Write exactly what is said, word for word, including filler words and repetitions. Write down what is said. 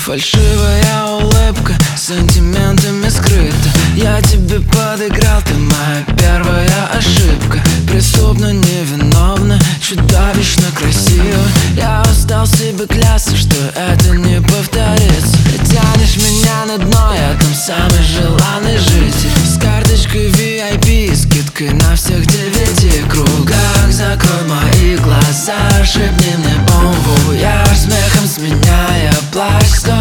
Фальшивая улыбка сантиментами скрыта. Я тебе подыграл, ты моя первая ошибка. Преступно невиновна, чудовищно красиво. Я устал себе клясться, что это не повторится. Тянешь меня на дно, я там самый желанный житель. С карточкой ви ай пи, скидкой на всех девяти кругах. Закрой мои глаза, шепни мне бомбу. Я смехом сменяя плащ.